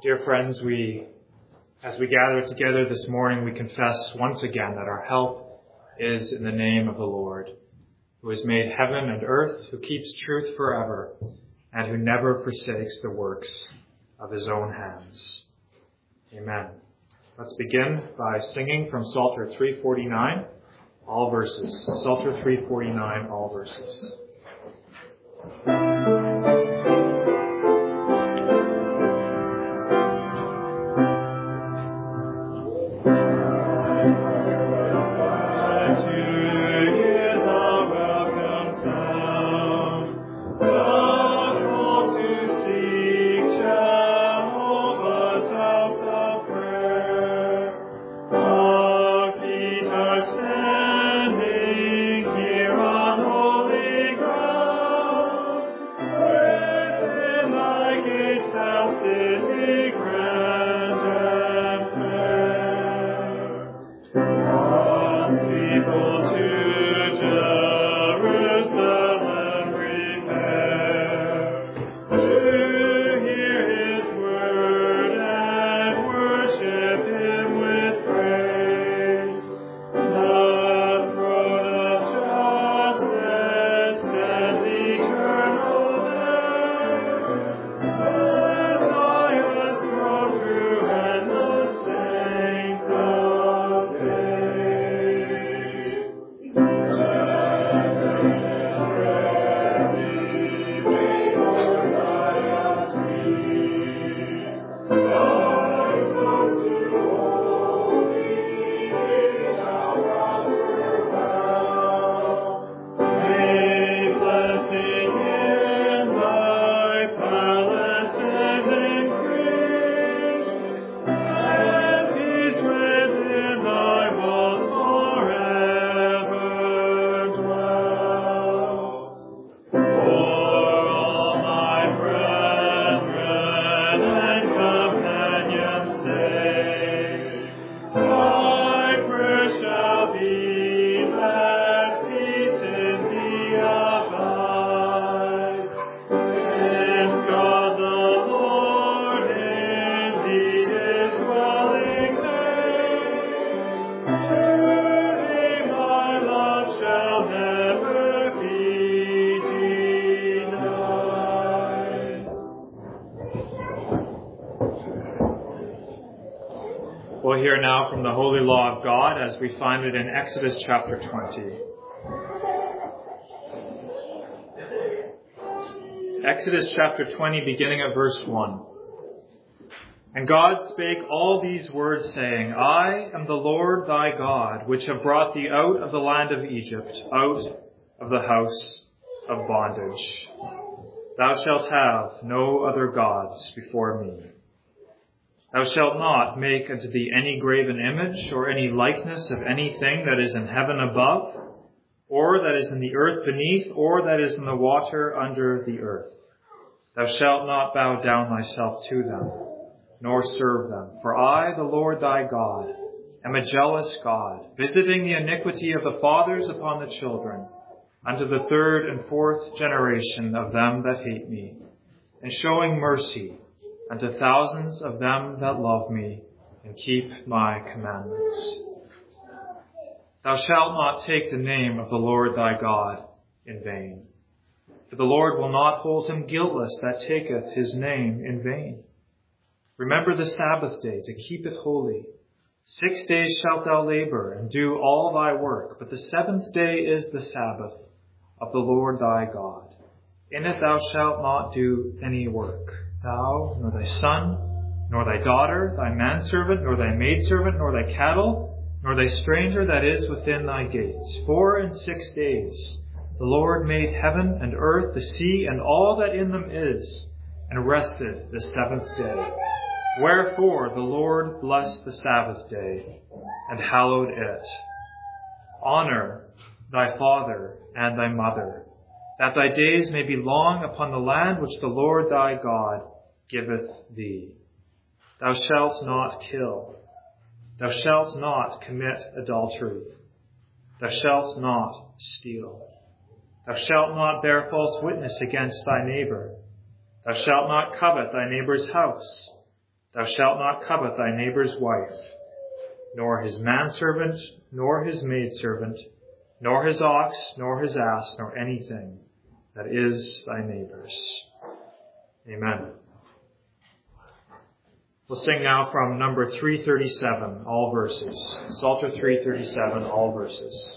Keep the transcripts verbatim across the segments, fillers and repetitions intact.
Dear friends, we, as we gather together this morning, we confess once again that our help is in the name of the Lord, who has made heaven and earth, who keeps truth forever, and who never forsakes the works of his own hands. Amen. Let's begin by singing from Psalter three forty-nine, all verses. Psalter three forty-nine, all verses. We'll hear now from the Holy Law of God as we find it in Exodus chapter twenty. Exodus chapter twenty, beginning at verse one. And God spake all these words, saying, I am the Lord thy God, which have brought thee out of the land of Egypt, out of the house of bondage. Thou shalt have no other gods before me. Thou shalt not make unto thee any graven image or any likeness of anything that is in heaven above, or that is in the earth beneath, or that is in the water under the earth. Thou shalt not bow down thyself to them, nor serve them. For I, the Lord thy God, am a jealous God, visiting the iniquity of the fathers upon the children, unto the third and fourth generation of them that hate me, and showing mercy unto thousands of them that love me and keep my commandments. Thou shalt not take the name of the Lord thy God in vain, for the Lord will not hold him guiltless that taketh his name in vain. Remember the Sabbath day to keep it holy. Six days shalt thou labor and do all thy work, but the seventh day is the Sabbath of the Lord thy God. In it thou shalt not do any work, thou, nor thy son, nor thy daughter, thy manservant, nor thy maidservant, nor thy cattle, nor thy stranger that is within thy gates. For in six days the Lord made heaven and earth, the sea, and all that in them is, and rested the seventh day. Wherefore the Lord blessed the Sabbath day, and hallowed it. Honor thy father and thy mother, that thy days may be long upon the land which the Lord thy God giveth thee. Thou shalt not kill. Thou shalt not commit adultery. Thou shalt not steal. Thou shalt not bear false witness against thy neighbor. Thou shalt not covet thy neighbor's house. Thou shalt not covet thy neighbor's wife, nor his manservant, nor his maidservant, nor his ox, nor his ass, nor anything that is thy neighbor's. Amen. We'll sing now from number three thirty-seven, all verses. Psalter three thirty-seven, all verses.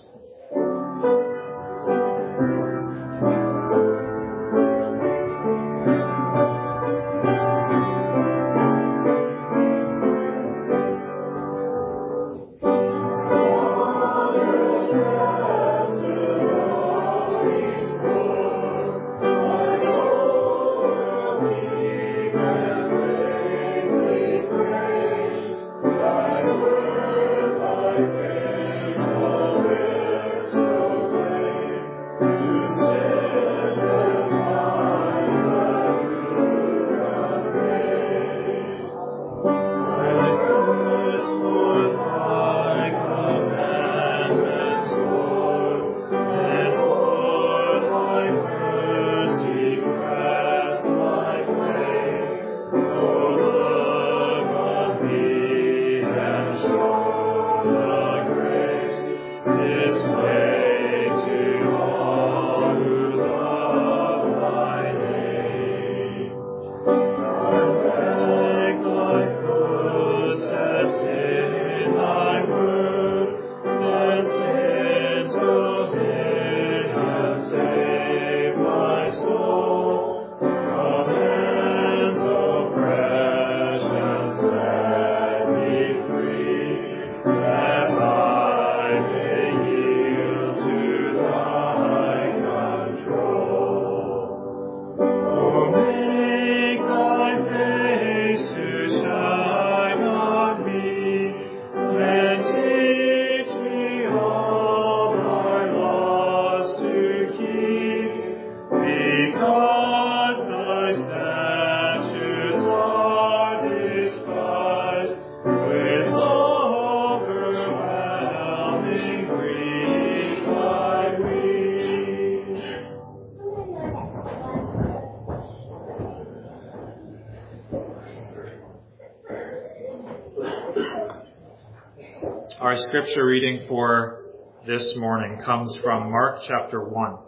Our scripture reading for this morning comes from Mark chapter one.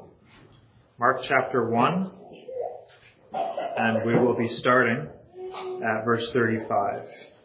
Mark chapter one, and we will be starting at verse thirty-five.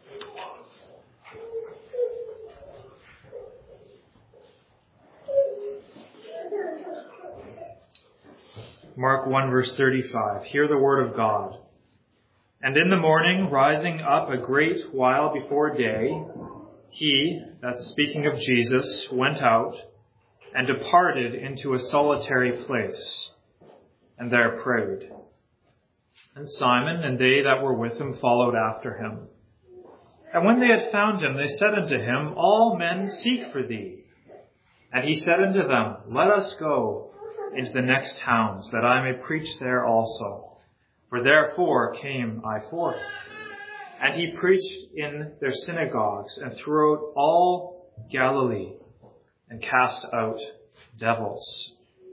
Mark one, verse thirty-five. Hear the word of God. And in the morning, rising up a great while before day, he, that's speaking of Jesus, went out and departed into a solitary place, and there prayed. And Simon and they that were with him followed after him. And when they had found him, they said unto him, All men seek for thee. And he said unto them, Let us go into the next towns, that I may preach there also. For therefore came I forth. And he preached in their synagogues and throughout all Galilee, and cast out devils.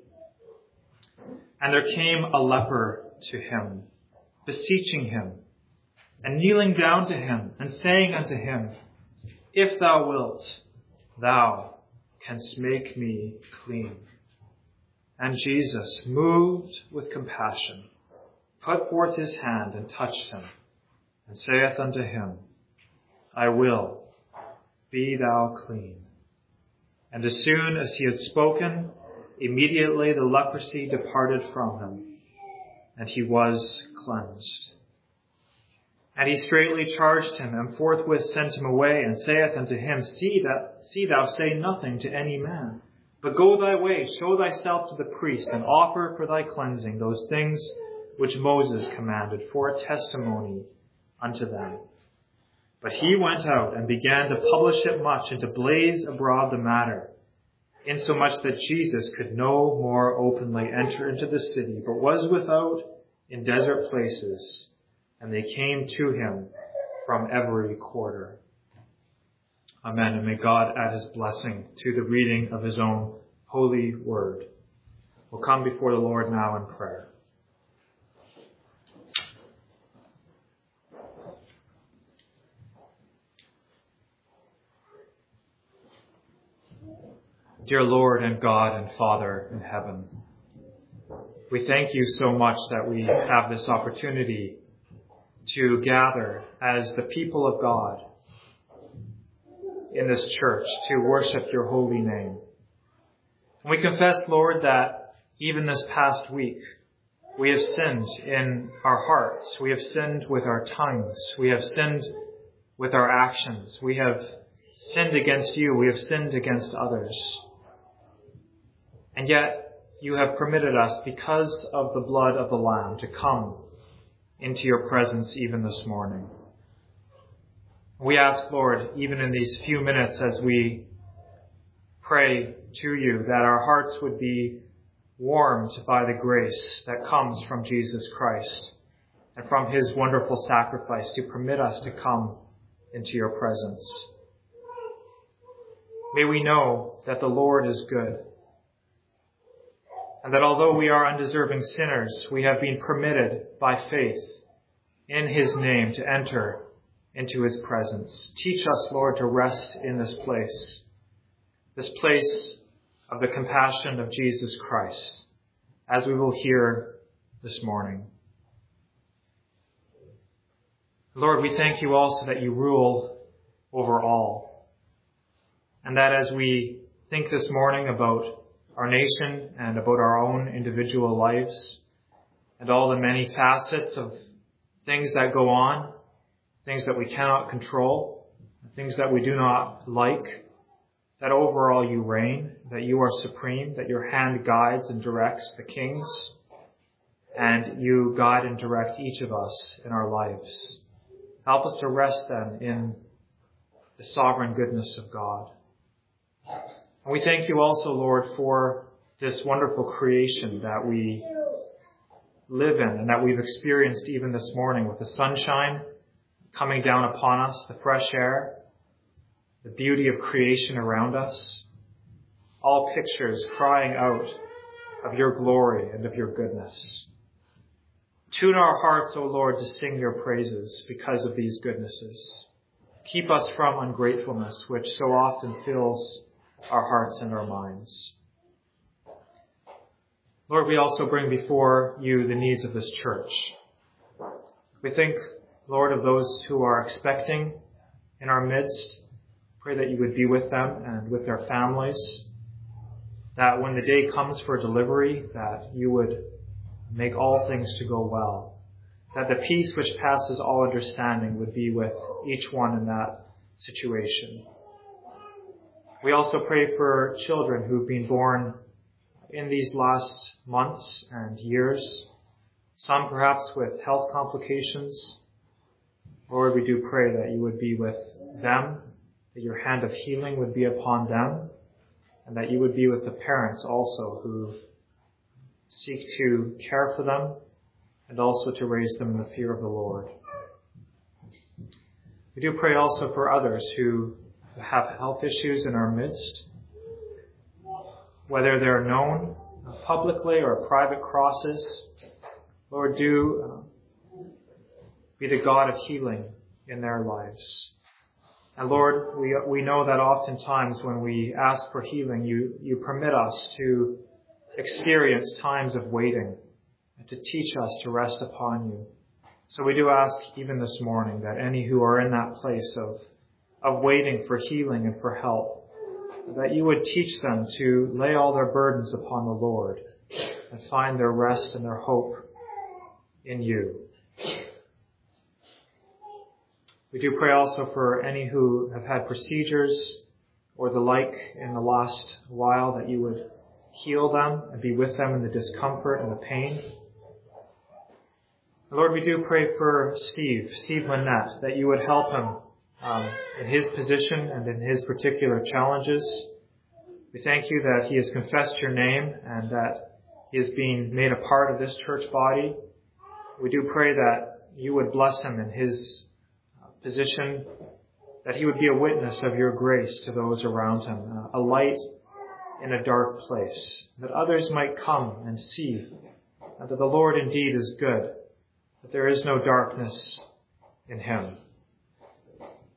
And there came a leper to him, beseeching him, and kneeling down to him, and saying unto him, If thou wilt, thou canst make me clean. And Jesus, moved with compassion, put forth his hand and touched him, and saith unto him, I will, be thou clean. And as soon as he had spoken, immediately the leprosy departed from him, and he was cleansed. And he straightly charged him, and forthwith sent him away, and saith unto him, See that see thou say nothing to any man, but go thy way, show thyself to the priest, and offer for thy cleansing those things which Moses commanded for a testimony unto them. But he went out and began to publish it much, and to blaze abroad the matter, insomuch that Jesus could no more openly enter into the city, but was without in desert places, and they came to him from every quarter. Amen. And may God add his blessing to the reading of his own holy word. We'll come before the Lord now in prayer. Dear Lord and God and Father in heaven, we thank you so much that we have this opportunity to gather as the people of God in this church to worship your holy name. And we confess, Lord, that even this past week, we have sinned in our hearts. We have sinned with our tongues. We have sinned with our actions. We have sinned against you. We have sinned against others. And yet, you have permitted us, because of the blood of the Lamb, to come into your presence even this morning. We ask, Lord, even in these few minutes as we pray to you, that our hearts would be warmed by the grace that comes from Jesus Christ and from his wonderful sacrifice to permit us to come into your presence. May we know that the Lord is good, and that although we are undeserving sinners, we have been permitted by faith in his name to enter into his presence. Teach us, Lord, to rest in this place, this place of the compassion of Jesus Christ, as we will hear this morning. Lord, we thank you also that you rule over all, and that as we think this morning about our nation and about our own individual lives and all the many facets of things that go on, things that we cannot control, things that we do not like, that overall you reign, that you are supreme, that your hand guides and directs the kings, and you guide and direct each of us in our lives. Help us to rest then in the sovereign goodness of God. And we thank you also, Lord, for this wonderful creation that we live in and that we've experienced even this morning, with the sunshine coming down upon us, the fresh air, the beauty of creation around us, all pictures crying out of your glory and of your goodness. Tune our hearts, O Lord, to sing your praises because of these goodnesses. Keep us from ungratefulness, which so often fills our hearts and our minds. Lord, we also bring before you the needs of this church. We think, Lord, of those who are expecting in our midst. Pray that you would be with them and with their families, that when the day comes for delivery, that you would make all things to go well, that the peace which passes all understanding would be with each one in that situation. We also pray for children who've been born in these last months and years, some perhaps with health complications. Lord, we do pray that you would be with them, that your hand of healing would be upon them, and that you would be with the parents also who seek to care for them and also to raise them in the fear of the Lord. We do pray also for others who have health issues in our midst, whether they're known publicly or private crosses. Lord, do be the God of healing in their lives. And Lord, we we know that oftentimes when we ask for healing, you, you permit us to experience times of waiting and to teach us to rest upon you. So we do ask even this morning that any who are in that place of, of waiting for healing and for help, that you would teach them to lay all their burdens upon the Lord and find their rest and their hope in you. We do pray also for any who have had procedures or the like in the last while, that you would heal them and be with them in the discomfort and the pain. Lord, we do pray for Steve, Steve Manette, that you would help him um, in his position and in his particular challenges. We thank you that he has confessed your name and that he is being made a part of this church body. We do pray that you would bless him in his position, that he would be a witness of your grace to those around him, a light in a dark place, that others might come and see that the Lord indeed is good, that there is no darkness in him.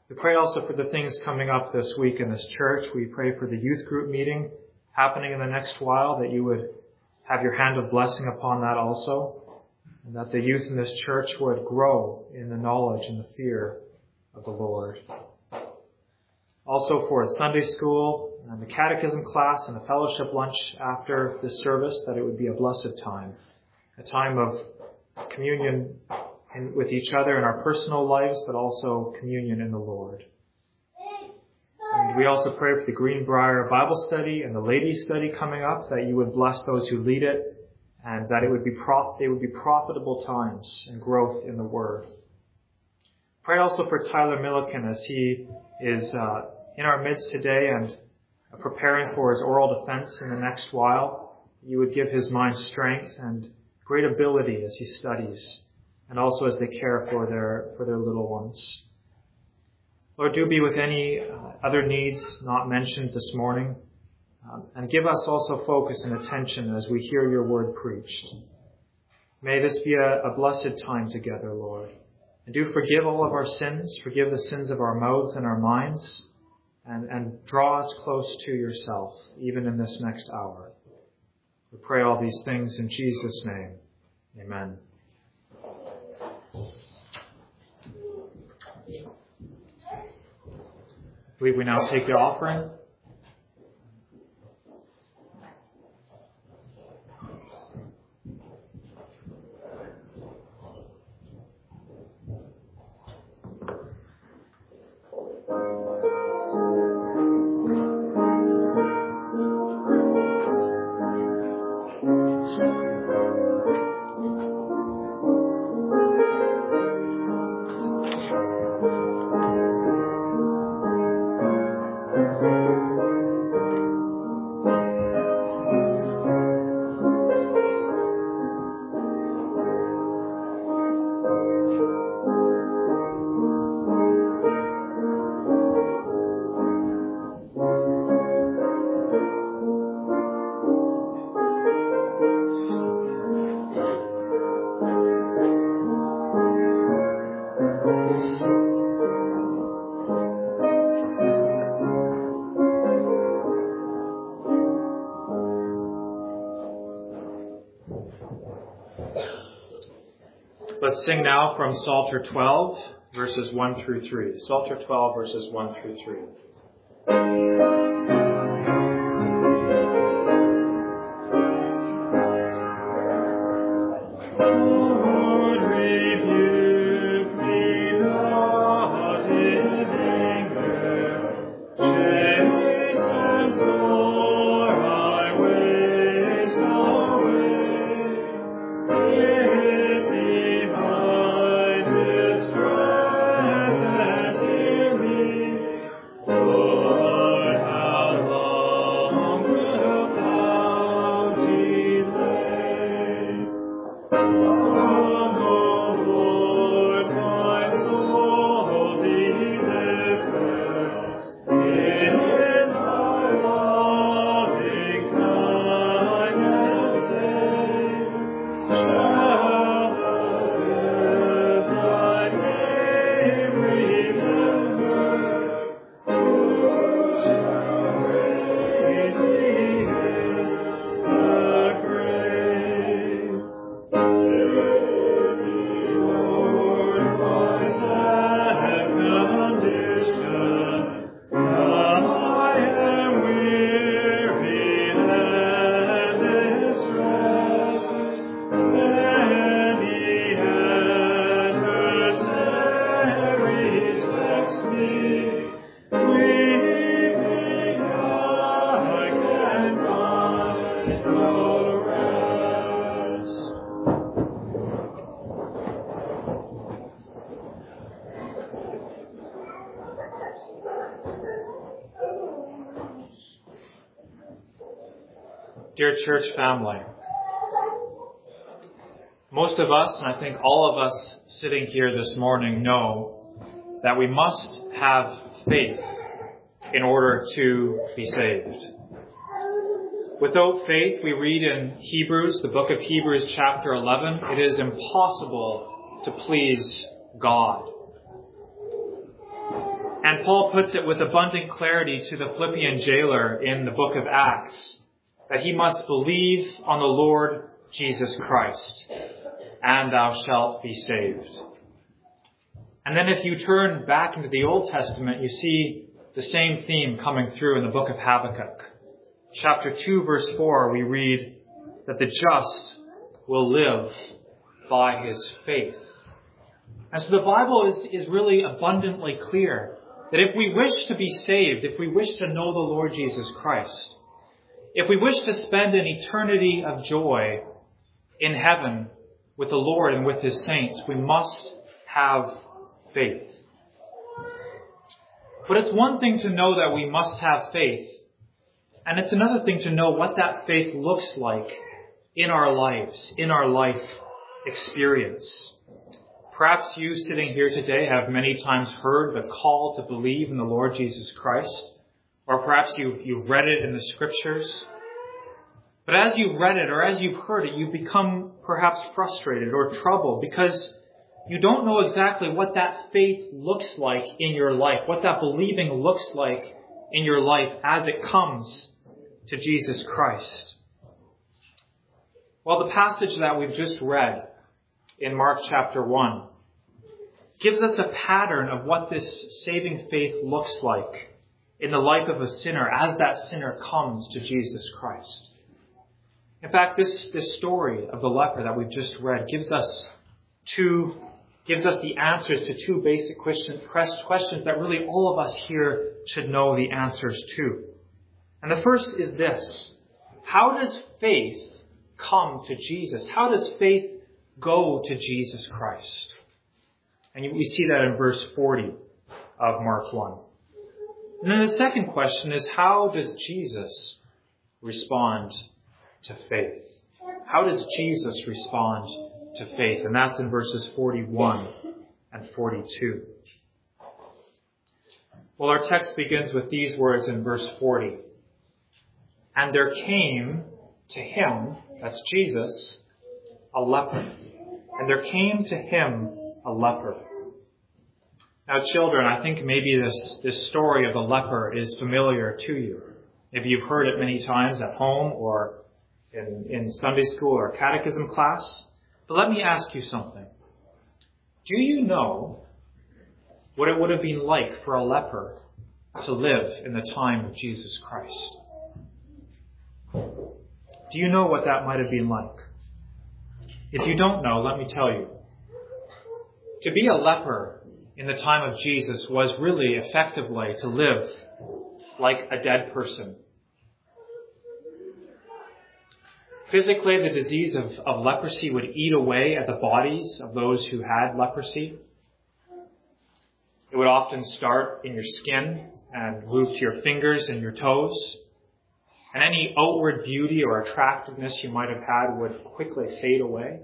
We pray also for the things coming up this week in this church. We pray for the youth group meeting happening in the next while, that you would have your hand of blessing upon that also, and that the youth in this church would grow in the knowledge and the fear of the Lord. Also for Sunday school and the catechism class and the fellowship lunch after this service, that it would be a blessed time, a time of communion in, with each other in our personal lives, but also communion in the Lord. And we also pray for the Greenbrier Bible study and the ladies' study coming up, that you would bless those who lead it, and that it would be prof- they would be profitable times and growth in the Word. Pray also for Tyler Milliken as he is uh, in our midst today and preparing for his oral defense in the next while. You would give his mind strength and great ability as he studies, and also as they care for their for their little ones. Lord, do be with any uh, other needs not mentioned this morning, um, and give us also focus and attention as we hear your word preached. May this be a, a blessed time together, Lord. And do forgive all of our sins, forgive the sins of our mouths and our minds, and, and draw us close to yourself, even in this next hour. We pray all these things in Jesus' name. Amen. I believe we now take the offering. Let's sing now from Psalter twelve, verses one through three. Psalter twelve, verses one through three. Dear church family, most of us, and I think all of us sitting here this morning, know that we must have faith in order to be saved. Without faith, we read in Hebrews, the book of Hebrews chapter eleven, it is impossible to please God. And Paul puts it with abundant clarity to the Philippian jailer in the book of Acts, that he must believe on the Lord Jesus Christ, and thou shalt be saved. And then if you turn back into the Old Testament, you see the same theme coming through in the book of Habakkuk. Chapter two, verse four, we read that the just will live by his faith. And so the Bible is, is really abundantly clear that if we wish to be saved, if we wish to know the Lord Jesus Christ, if we wish to spend an eternity of joy in heaven with the Lord and with his saints, we must have faith. But it's one thing to know that we must have faith, and it's another thing to know what that faith looks like in our lives, in our life experience. Perhaps you sitting here today have many times heard the call to believe in the Lord Jesus Christ, or perhaps you, you've read it in the Scriptures. But as you've read it or as you've heard it, you become perhaps frustrated or troubled because you don't know exactly what that faith looks like in your life, what that believing looks like in your life as it comes to Jesus Christ. Well, the passage that we've just read in Mark chapter one gives us a pattern of what this saving faith looks like in the life of a sinner as that sinner comes to Jesus Christ. In fact, this, this story of the leper that we've just read gives us two, gives us the answers to two basic question, questions that really all of us here should know the answers to. And the first is this: how does faith come to Jesus? How does faith go to Jesus Christ? And we see that in verse forty of Mark one. And then the second question is, how does Jesus respond to faith? How does Jesus respond to faith? And that's in verses forty-one and forty-two. Well, our text begins with these words in verse forty. And there came to him, that's Jesus, a leper. And there came to him a leper. Now, children, I think maybe this, this story of the leper is familiar to you. Maybe you've heard it many times at home or in, in Sunday school or catechism class. But let me ask you something. Do you know what it would have been like for a leper to live in the time of Jesus Christ? Do you know what that might have been like? If you don't know, let me tell you. To be a leper in the time of Jesus was really effectively to live like a dead person. Physically, the disease of, of leprosy would eat away at the bodies of those who had leprosy. It would often start in your skin and move to your fingers and your toes. And any outward beauty or attractiveness you might have had would quickly fade away.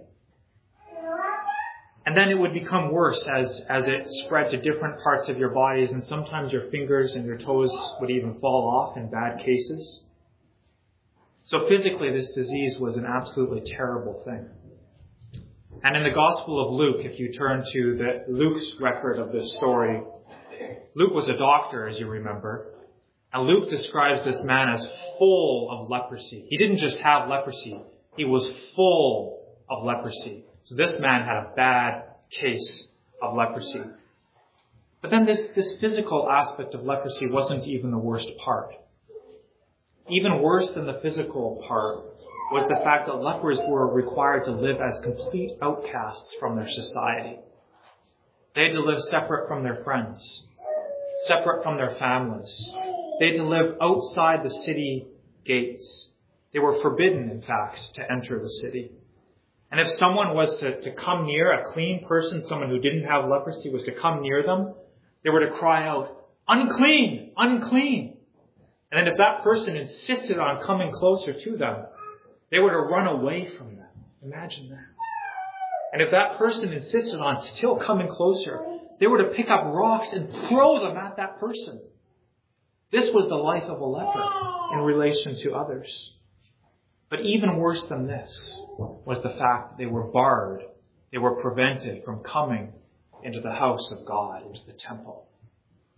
And then it would become worse as, as it spread to different parts of your bodies, and sometimes your fingers and your toes would even fall off in bad cases. So physically, this disease was an absolutely terrible thing. And in the Gospel of Luke, if you turn to the, Luke's record of this story, Luke was a doctor, as you remember. And Luke describes this man as full of leprosy. He didn't just have leprosy. He was full of leprosy. So this man had a bad case of leprosy. But then this, this physical aspect of leprosy wasn't even the worst part. Even worse than the physical part was the fact that lepers were required to live as complete outcasts from their society. They had to live separate from their friends, separate from their families. They had to live outside the city gates. They were forbidden, in fact, to enter the city. And if someone was to, to come near, a clean person, someone who didn't have leprosy, was to come near them, they were to cry out, "Unclean! Unclean!" And then if that person insisted on coming closer to them, they were to run away from them. Imagine that. And if that person insisted on still coming closer, they were to pick up rocks and throw them at that person. This was the life of a leper in relation to others. But even worse than this was the fact that they were barred. They were prevented from coming into the house of God, into the temple.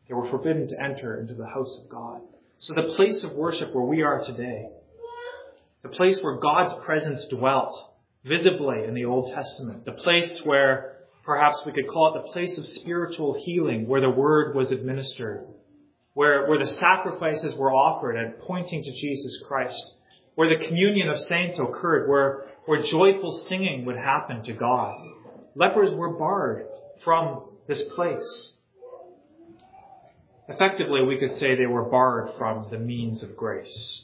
They were forbidden to enter into the house of God. So the place of worship where we are today, the place where God's presence dwelt visibly in the Old Testament, the place where perhaps we could call it the place of spiritual healing, where the word was administered, where, where the sacrifices were offered and pointing to Jesus Christ, where the communion of saints occurred, where, where joyful singing would happen to God. Lepers were barred from this place. Effectively, we could say they were barred from the means of grace.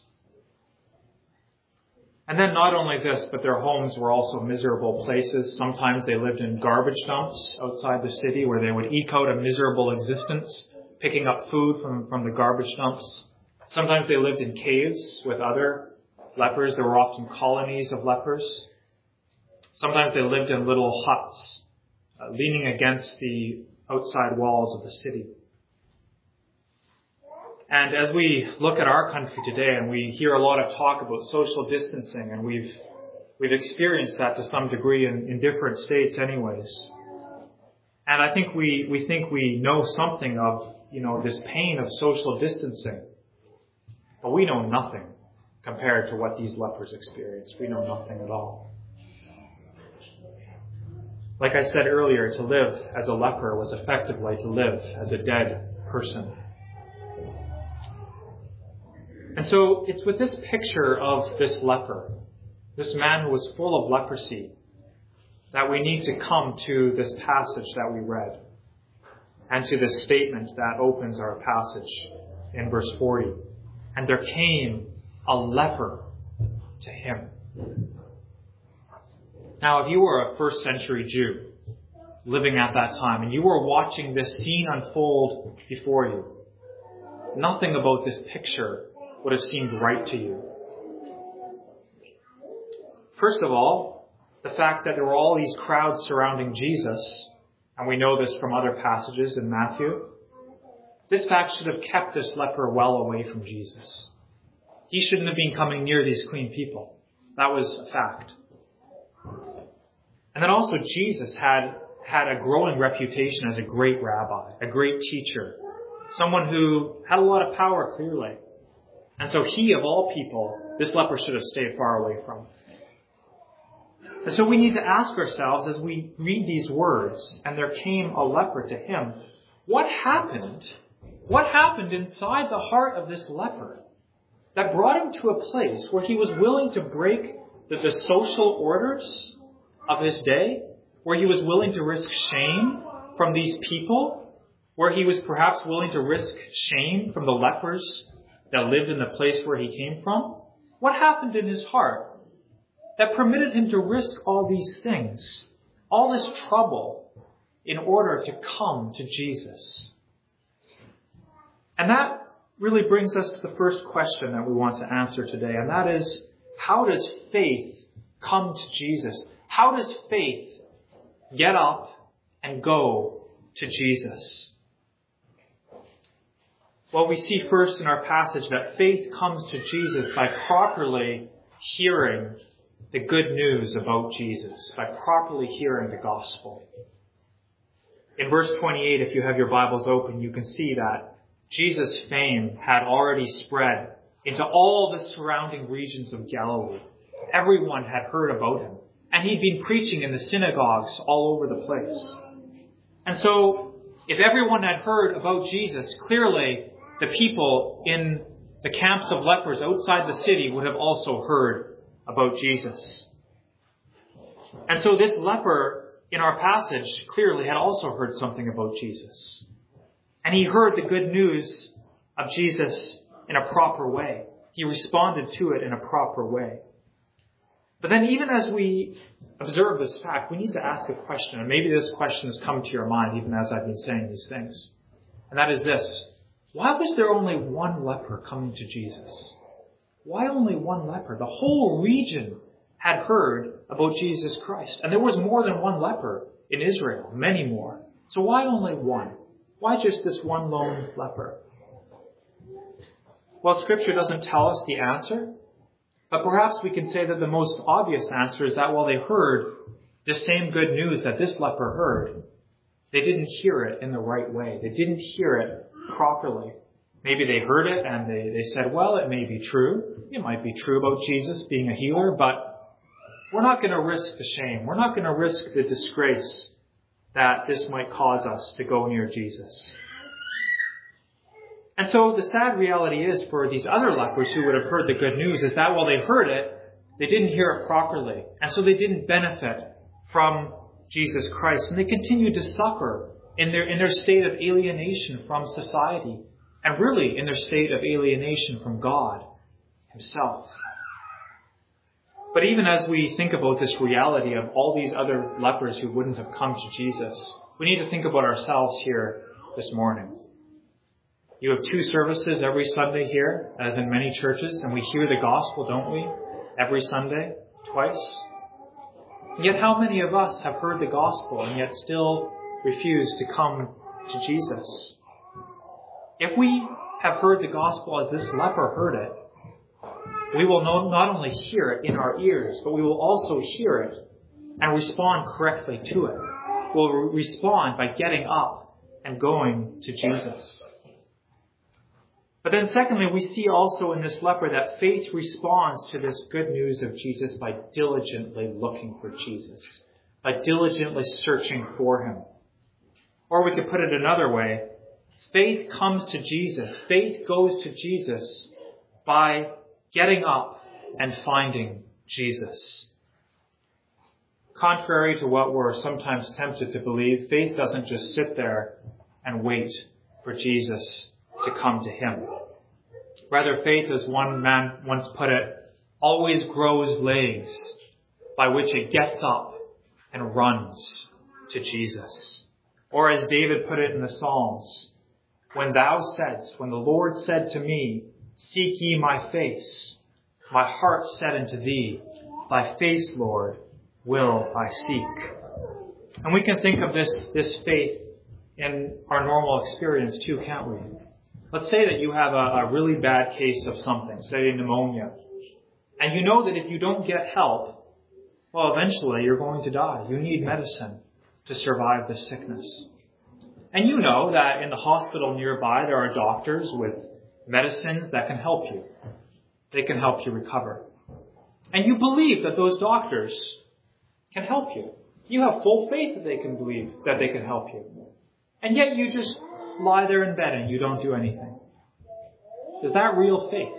And then not only this, but their homes were also miserable places. Sometimes they lived in garbage dumps outside the city where they would eke out a miserable existence, picking up food from, from the garbage dumps. Sometimes they lived in caves with other lepers. There were often colonies of lepers. Sometimes they lived in little huts, uh, leaning against the outside walls of the city. And as we look at our country today, and we hear a lot of talk about social distancing, and we've we've experienced that to some degree in, in different states anyways. And I think we, we think we know something of, you know, this pain of social distancing. But we know nothing compared to what these lepers experienced. We know nothing at all. Like I said earlier, to live as a leper was effectively to live as a dead person. And so it's with this picture of this leper, this man who was full of leprosy, that we need to come to this passage that we read and to this statement that opens our passage in verse forty. And there came a leper to him. Now, if you were a first century Jew living at that time and you were watching this scene unfold before you, nothing about this picture would have seemed right to you. First of all, the fact that there were all these crowds surrounding Jesus, and we know this from other passages in Matthew, this fact should have kept this leper well away from Jesus. He shouldn't have been coming near these clean people. That was a fact. And then also Jesus had, had a growing reputation as a great rabbi, a great teacher, someone who had a lot of power clearly. And so he, of all people, this leper should have stayed far away from. And so we need to ask ourselves as we read these words, and there came a leper to him, what happened? What happened inside the heart of this leper that brought him to a place where he was willing to break the, the social orders of his day, where he was willing to risk shame from these people, where he was perhaps willing to risk shame from the lepers that lived in the place where he came from? What happened in his heart that permitted him to risk all these things, all this trouble, in order to come to Jesus? And that really brings us to the first question that we want to answer today, and that is, how does faith come to Jesus? How does faith get up and go to Jesus? Well, we see first in our passage that faith comes to Jesus by properly hearing the good news about Jesus, by properly hearing the gospel. In verse twenty-eight, if you have your Bibles open, you can see that Jesus' fame had already spread into all the surrounding regions of Galilee. Everyone had heard about him, and he'd been preaching in the synagogues all over the place. And so, if everyone had heard about Jesus, clearly the people in the camps of lepers outside the city would have also heard about Jesus. And so this leper in our passage clearly had also heard something about Jesus. And he heard the good news of Jesus in a proper way. He responded to it in a proper way. But then even as we observe this fact, we need to ask a question. And maybe this question has come to your mind even as I've been saying these things. And that is this. Why was there only one leper coming to Jesus? Why only one leper? The whole region had heard about Jesus Christ. And there was more than one leper in Israel, many more. So why only one? Why just this one lone leper? Well, Scripture doesn't tell us the answer, but perhaps we can say that the most obvious answer is that while they heard the same good news that this leper heard, they didn't hear it in the right way. They didn't hear it properly. Maybe they heard it and they, they said, well, it may be true. It might be true about Jesus being a healer, but we're not going to risk the shame. We're not going to risk the disgrace that this might cause us to go near Jesus. And so the sad reality is for these other lepers who would have heard the good news is that while they heard it, they didn't hear it properly. And so they didn't benefit from Jesus Christ. And they continued to suffer in their, in their state of alienation from society. And really in their state of alienation from God Himself. But even as we think about this reality of all these other lepers who wouldn't have come to Jesus, we need to think about ourselves here this morning. You have two services every Sunday here, as in many churches, and we hear the gospel, don't we? Every Sunday, twice. And yet how many of us have heard the gospel and yet still refuse to come to Jesus? If we have heard the gospel as this leper heard it, we will not only hear it in our ears, but we will also hear it and respond correctly to it. We'll respond by getting up and going to Jesus. But then secondly, we see also in this leper that faith responds to this good news of Jesus by diligently looking for Jesus, by diligently searching for Him. Or we could put it another way, faith comes to Jesus, faith goes to Jesus by getting up and finding Jesus. Contrary to what we're sometimes tempted to believe, faith doesn't just sit there and wait for Jesus to come to Him. Rather, faith, as one man once put it, always grows legs by which it gets up and runs to Jesus. Or as David put it in the Psalms, when thou saidst, when the Lord said to me, seek ye my face, my heart said unto thee, thy face, Lord, will I seek. And we can think of this, this faith in our normal experience too, can't we? Let's say that you have a, a really bad case of something, say pneumonia. And you know that if you don't get help, well, eventually you're going to die. You need medicine to survive this sickness. And you know that in the hospital nearby there are doctors with medicines that can help you. They can help you recover. And you believe that those doctors can help you. You have full faith that they can believe that they can help you. And yet you just lie there in bed and you don't do anything. Is that real faith?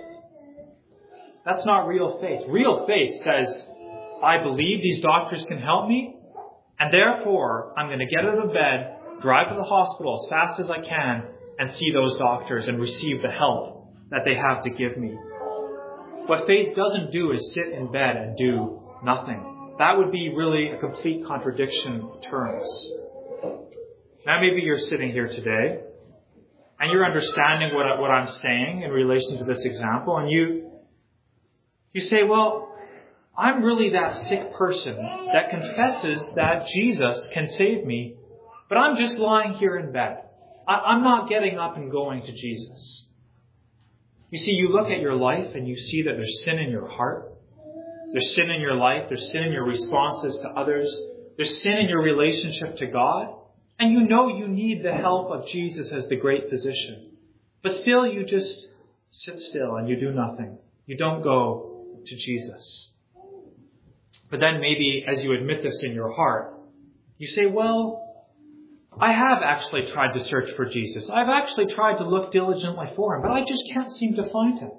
That's not real faith. Real faith says, I believe these doctors can help me, and therefore I'm going to get out of bed, drive to the hospital as fast as I can, and see those doctors and receive the help that they have to give me. What faith doesn't do is sit in bed and do nothing. That would be really a complete contradiction of terms. Now maybe you're sitting here today and you're understanding what, I, what I'm saying in relation to this example, and you you say, well, I'm really that sick person that confesses that Jesus can save me, but I'm just lying here in bed. I, I'm not getting up and going to Jesus. You see, you look at your life and you see that there's sin in your heart. There's sin in your life. There's sin in your responses to others. There's sin in your relationship to God. And you know you need the help of Jesus as the great physician. But still you just sit still and you do nothing. You don't go to Jesus. But then maybe as you admit this in your heart, you say, well, I have actually tried to search for Jesus. I've actually tried to look diligently for Him, but I just can't seem to find Him.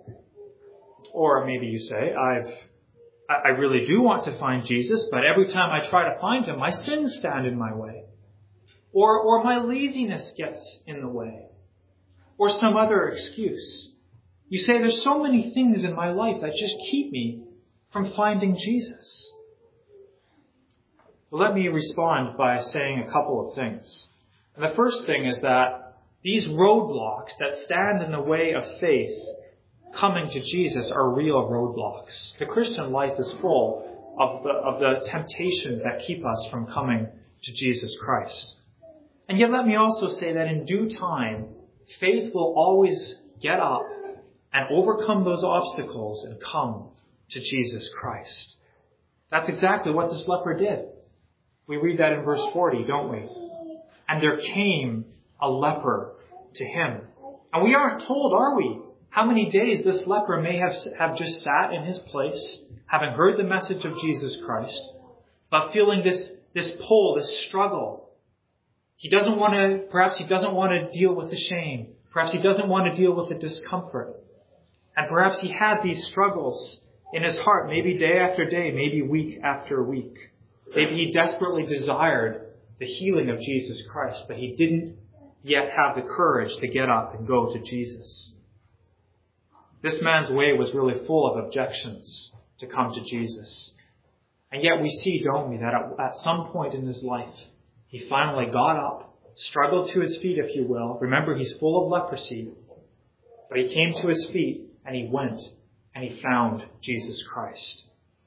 Or maybe you say, I've, I really do want to find Jesus, but every time I try to find Him, my sins stand in my way. Or, or my laziness gets in the way. Or some other excuse. You say, there's so many things in my life that just keep me from finding Jesus. Well, let me respond by saying a couple of things. And the first thing is that these roadblocks that stand in the way of faith coming to Jesus are real roadblocks. The Christian life is full of the, of the temptations that keep us from coming to Jesus Christ. And yet let me also say that in due time, faith will always get up and overcome those obstacles and come to Jesus Christ. That's exactly what this leper did. We read that in verse forty, don't we? and there came a leper to him. And we aren't told, are we, how many days this leper may have, have just sat in his place, having heard the message of Jesus Christ, but feeling this, this pull, this struggle. He doesn't want to, perhaps he doesn't want to deal with the shame. Perhaps he doesn't want to deal with the discomfort. And perhaps he had these struggles in his heart, maybe day after day, maybe week after week. Maybe he desperately desired the healing of Jesus Christ, but he didn't yet have the courage to get up and go to Jesus. This man's way was really full of objections to come to Jesus. And yet we see, don't we, that at some point in his life, he finally got up, struggled to his feet, if you will. Remember, he's full of leprosy. But he came to his feet and he went and he found Jesus Christ.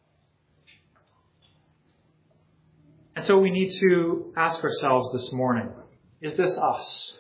And so we need to ask ourselves this morning, is this us?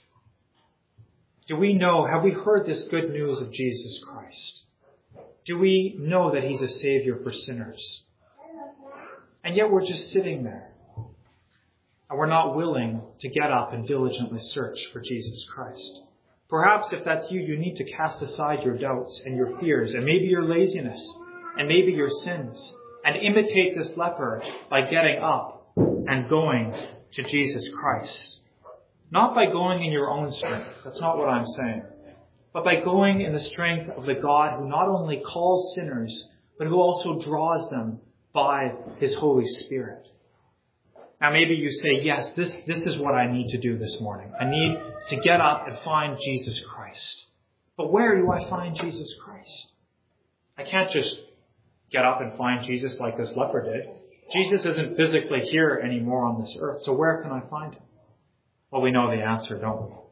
Do we know, have we heard this good news of Jesus Christ? Do we know that he's a Savior for sinners? And yet we're just sitting there. And we're not willing to get up and diligently search for Jesus Christ. Perhaps if that's you, you need to cast aside your doubts and your fears and maybe your laziness and maybe your sins and imitate this leper by getting up and going to Jesus Christ. Not by going in your own strength. That's not what I'm saying. But by going in the strength of the God who not only calls sinners, but who also draws them by his Holy Spirit. Now maybe you say, yes, this, this is what I need to do this morning. I need to get up and find Jesus Christ. But where do I find Jesus Christ? I can't just get up and find Jesus like this leper did. Jesus isn't physically here anymore on this earth, so where can I find him? Well, we know the answer, don't we?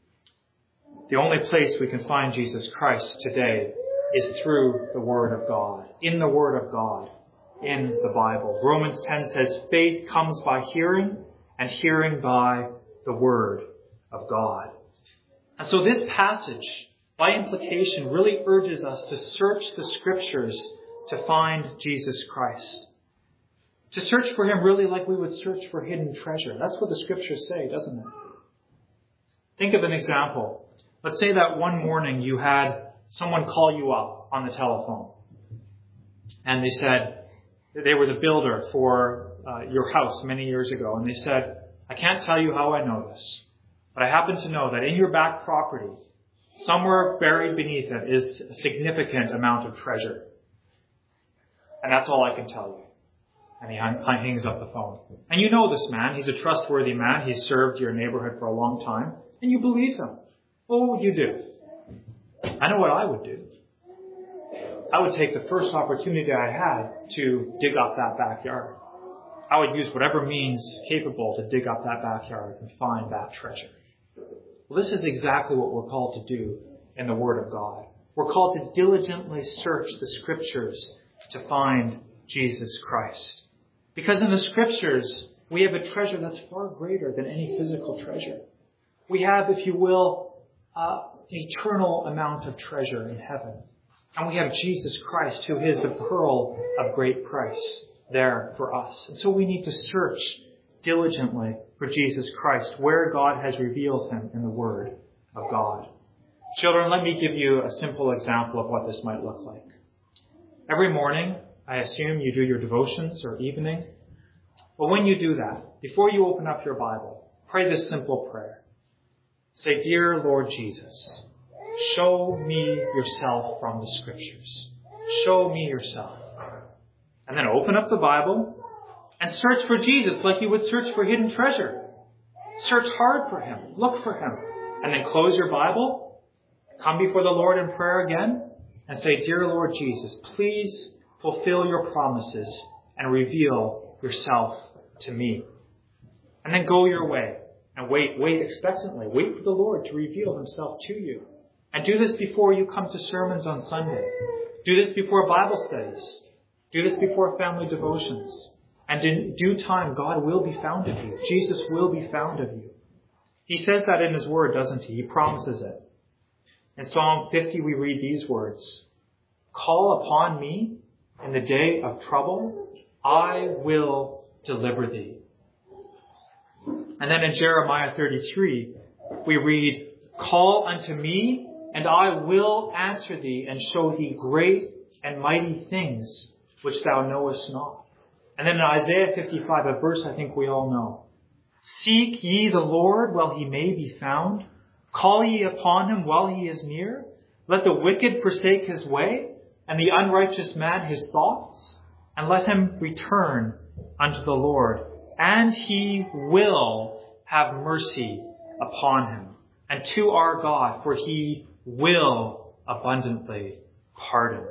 The only place we can find Jesus Christ today is through the Word of God, in the Word of God, in the Bible. Romans ten says, faith comes by hearing, and hearing by the Word of God. And so this passage, by implication, really urges us to search the Scriptures to find Jesus Christ. To search for him really like we would search for hidden treasure. That's what the Scriptures say, doesn't it? Think of an example. Let's say that one morning you had someone call you up on the telephone. And they said, they were the builder for uh, your house many years ago. And they said, I can't tell you how I know this, but I happen to know that in your back property, somewhere buried beneath it is a significant amount of treasure. And that's all I can tell you. And he hangs up the phone. And you know this man. He's a trustworthy man. He's served your neighborhood for a long time. And you believe him. Well, what would you do? I know what I would do. I would take the first opportunity I had to dig up that backyard. I would use whatever means capable to dig up that backyard and find that treasure. Well, this is exactly what we're called to do in the Word of God. We're called to diligently search the Scriptures to find Jesus Christ. Because in the Scriptures, we have a treasure that's far greater than any physical treasure. We have, if you will, uh, an eternal amount of treasure in heaven. And we have Jesus Christ, who is the pearl of great price there for us. And so we need to search diligently for Jesus Christ, where God has revealed him in the Word of God. Children, let me give you a simple example of what this might look like. Every morning, I assume you do your devotions or evening. But when you do that, before you open up your Bible, pray this simple prayer. Say, Dear Lord Jesus, show me yourself from the Scriptures. Show me yourself. And then open up the Bible and search for Jesus like you would search for hidden treasure. Search hard for him. Look for him. And then close your Bible. Come before the Lord in prayer again and say, Dear Lord Jesus, please fulfill your promises and reveal yourself to me. And then go your way and wait, wait expectantly. Wait for the Lord to reveal himself to you. And do this before you come to sermons on Sunday. Do this before Bible studies. Do this before family devotions. And in due time, God will be found of you. Jesus will be found of you. He says that in his word, doesn't he? He promises it. In Psalm fifty, we read these words. Call upon me in the day of trouble. I will deliver thee. And then in Jeremiah thirty-three, we read, "Call unto me, and I will answer thee, and show thee great and mighty things which thou knowest not." And then in Isaiah fifty-five, a verse I think we all know, "Seek ye the Lord while he may be found. Call ye upon him while he is near. Let the wicked forsake his way, and the unrighteous man his thoughts. And let him return unto the Lord, and he will have mercy upon him, and to our God, for he will abundantly pardon."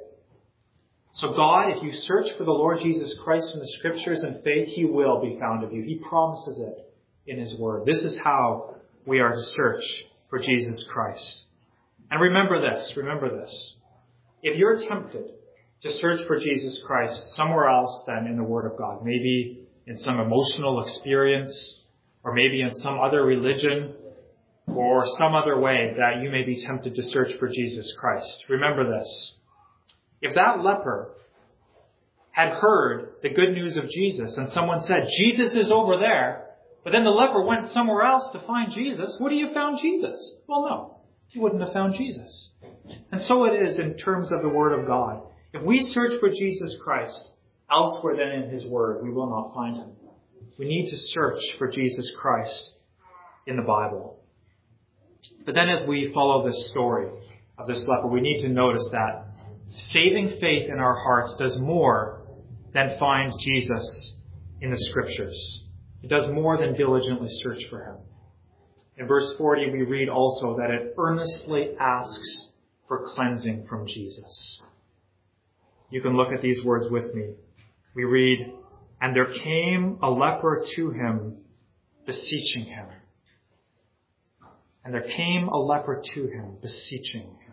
So God, if you search for the Lord Jesus Christ in the Scriptures and faith, he will be found of you. He promises it in his word. This is how we are to search for Jesus Christ. And remember this, remember this. If you're tempted to search for Jesus Christ somewhere else than in the Word of God, maybe in some emotional experience, or maybe in some other religion, or some other way that you may be tempted to search for Jesus Christ, remember this. If that leper had heard the good news of Jesus and someone said, "Jesus is over there," but then the leper went somewhere else to find Jesus, would he have found Jesus? Well, no, he wouldn't have found Jesus. And so it is in terms of the Word of God. If we search for Jesus Christ elsewhere than in his Word, we will not find him. We need to search for Jesus Christ in the Bible. But then as we follow this story of this leper, we need to notice that saving faith in our hearts does more than find Jesus in the Scriptures. It does more than diligently search for him. In verse forty, we read also that it earnestly asks for cleansing from Jesus. You can look at these words with me. We read, "And there came a leper to him, beseeching him." And there came a leper to him, beseeching him.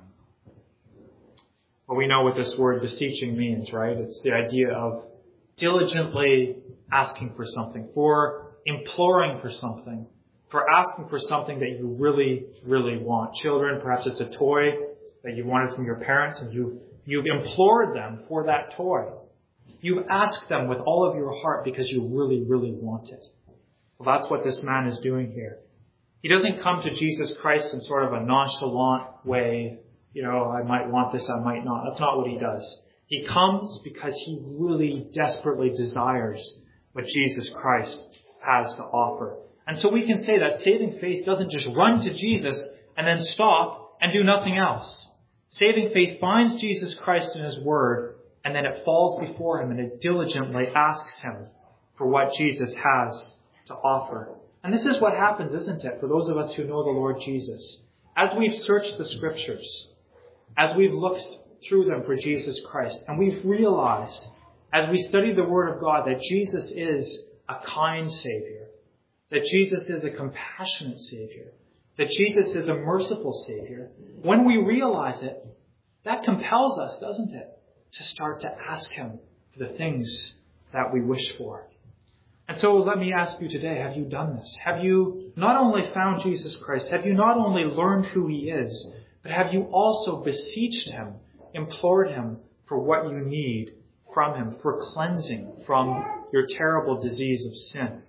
Well, we know what this word beseeching means, right? It's the idea of diligently asking for something, for imploring for something, for asking for something that you really, really want. Children, perhaps it's a toy that you wanted from your parents, and you've, you've implored them for that toy. You've asked them with all of your heart because you really, really want it. Well, that's what this man is doing here. He doesn't come to Jesus Christ in sort of a nonchalant way. You know, I might want this, I might not. That's not what he does. He comes because he really desperately desires what Jesus Christ has to offer. And so we can say that saving faith doesn't just run to Jesus and then stop and do nothing else. Saving faith finds Jesus Christ in his Word, and then it falls before him and it diligently asks him for what Jesus has to offer. And this is what happens, isn't it, for those of us who know the Lord Jesus? As we've searched the Scriptures, as we've looked through them for Jesus Christ, and we've realized, as we study the Word of God, that Jesus is a kind Savior, that Jesus is a compassionate Savior, that Jesus is a merciful Savior. When we realize it, that compels us, doesn't it, to start to ask him for the things that we wish for. And so let me ask you today, have you done this? Have you not only found Jesus Christ, have you not only learned who he is, but have you also beseeched him, implored him for what you need from him, for cleansing from your terrible disease of sin?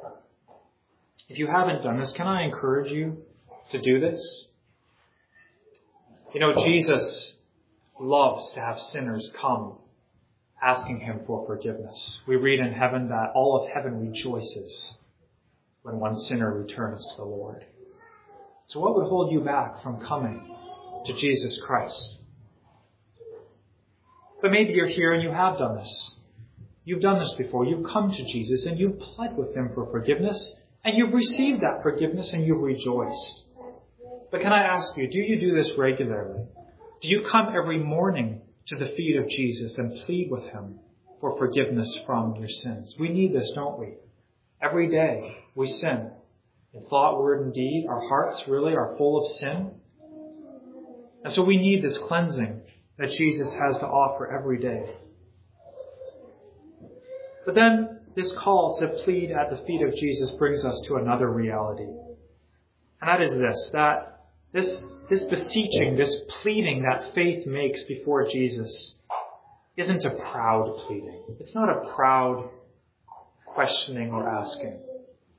If you haven't done this, can I encourage you to do this? You know, Jesus loves to have sinners come asking him for forgiveness. We read in heaven that all of heaven rejoices when one sinner returns to the Lord. So what would hold you back from coming to Jesus Christ? But maybe you're here and you have done this. You've done this before. You've come to Jesus and you've pled with him for forgiveness, and you've received that forgiveness and you've rejoiced. But can I ask you, do you do this regularly? Do you come every morning to the feet of Jesus and plead with him for forgiveness from your sins? We need this, don't we? Every day we sin. In thought, word, and deed, our hearts really are full of sin. And so we need this cleansing that Jesus has to offer every day. But then this call to plead at the feet of Jesus brings us to another reality. And that is this, that This, this beseeching, this pleading that faith makes before Jesus isn't a proud pleading. It's not a proud questioning or asking.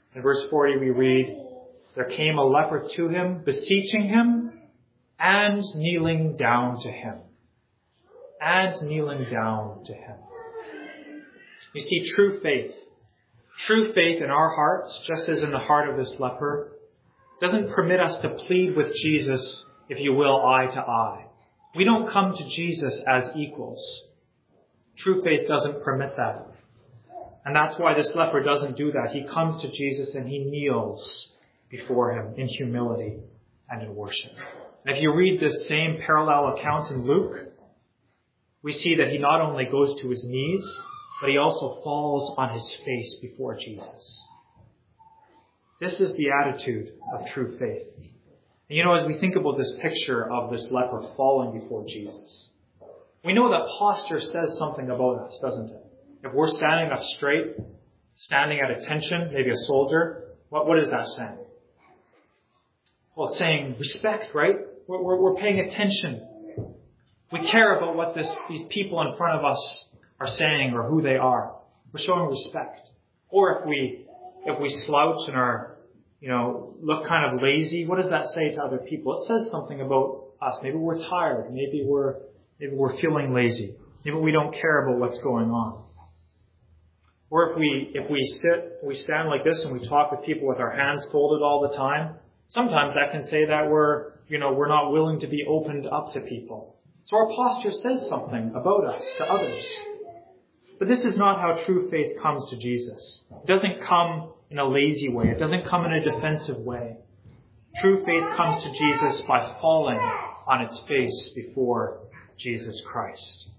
In verse forty we read, there came a leper to him, beseeching him and kneeling down to him. And kneeling down to him. You see, true faith, true faith in our hearts, just as in the heart of this leper, doesn't permit us to plead with Jesus, if you will, eye to eye. We don't come to Jesus as equals. True faith doesn't permit that. And that's why this leper doesn't do that. He comes to Jesus and he kneels before him in humility and in worship. And if you read this same parallel account in Luke, we see that he not only goes to his knees, but he also falls on his face before Jesus. This is the attitude of true faith. And you know, as we think about this picture of this leper falling before Jesus, we know that posture says something about us, doesn't it? If we're standing up straight, standing at attention, maybe a soldier, what, what is that saying? Well, it's saying respect, right? We're, we're, we're paying attention. We care about what this, these people in front of us are saying or who they are. We're showing respect. Or if we, if we slouch and are, you know, look kind of lazy, what does that say to other people? It says something about us. Maybe we're tired. Maybe we're, maybe we're feeling lazy. Maybe we don't care about what's going on. Or if we, if we sit, we stand like this and we talk with people with our hands folded all the time, sometimes that can say that we're, you know, we're not willing to be opened up to people. So our posture says something about us to others. But this is not how true faith comes to Jesus. It doesn't come in a lazy way. It doesn't come in a defensive way. True faith comes to Jesus by falling on its face before Jesus Christ.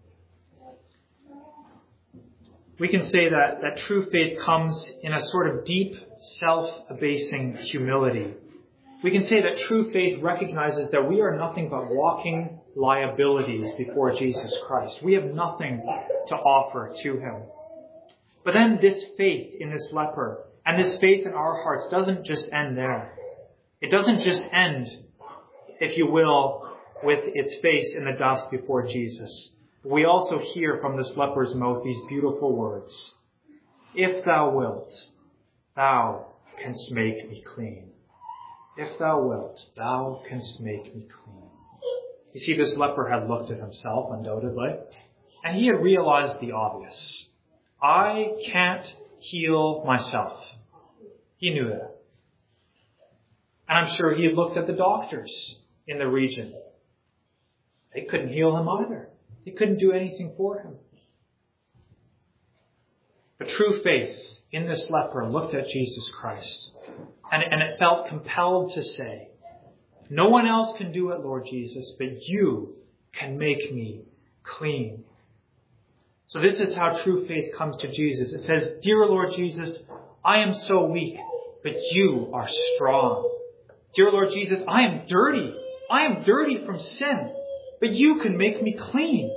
We can say that, that true faith comes in a sort of deep, self-abasing humility. We can say that true faith recognizes that we are nothing but walking liabilities before Jesus Christ. We have nothing to offer to him. But then this faith in this leper and this faith in our hearts doesn't just end there. It doesn't just end, if you will, with its face in the dust before Jesus. We also hear from this leper's mouth these beautiful words. If thou wilt, thou canst make me clean. If thou wilt, thou canst make me clean. You see, this leper had looked at himself, undoubtedly, and he had realized the obvious. I can't heal myself. He knew that. And I'm sure he had looked at the doctors in the region. They couldn't heal him either. They couldn't do anything for him. But true faith in this leper looked at Jesus Christ, and, and it felt compelled to say, no one else can do it, Lord Jesus, but you can make me clean. So this is how true faith comes to Jesus. It says, dear Lord Jesus, I am so weak, but you are strong. Dear Lord Jesus, I am dirty. I am dirty from sin, but you can make me clean.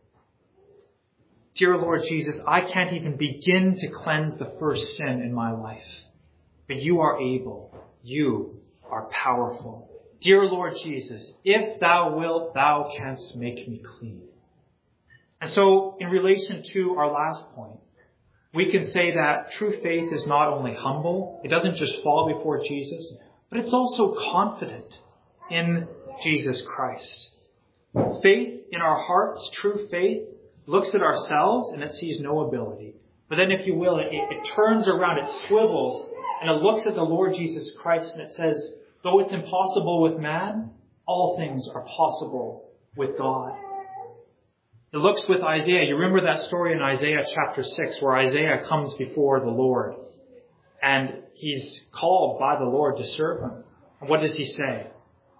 Dear Lord Jesus, I can't even begin to cleanse the first sin in my life, but you are able. You are powerful. Dear Lord Jesus, if thou wilt, thou canst make me clean. And so, in relation to our last point, we can say that true faith is not only humble, it doesn't just fall before Jesus, but it's also confident in Jesus Christ. Faith in our hearts, true faith, looks at ourselves and it sees no ability. But then, if you will, it, it turns around, it swivels, and it looks at the Lord Jesus Christ and it says, though it's impossible with man, all things are possible with God. It looks with Isaiah. You remember that story in Isaiah chapter six where Isaiah comes before the Lord and he's called by the Lord to serve him. And what does he say?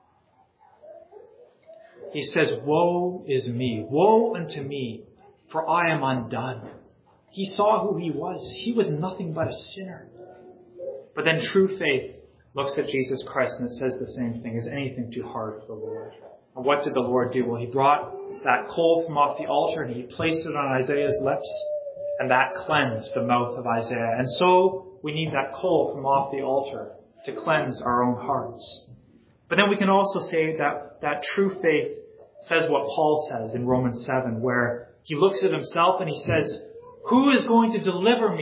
He says, woe is me, woe unto me, for I am undone. He saw who he was. He was nothing but a sinner. But then true faith looks at Jesus Christ and it says the same thing. Is anything too hard for the Lord? And what did the Lord do? Well, he brought that coal from off the altar and he placed it on Isaiah's lips, and that cleansed the mouth of Isaiah. And so we need that coal from off the altar to cleanse our own hearts. But then we can also say that that true faith says what Paul says in Romans seven, where he looks at himself and he says, who is going to deliver me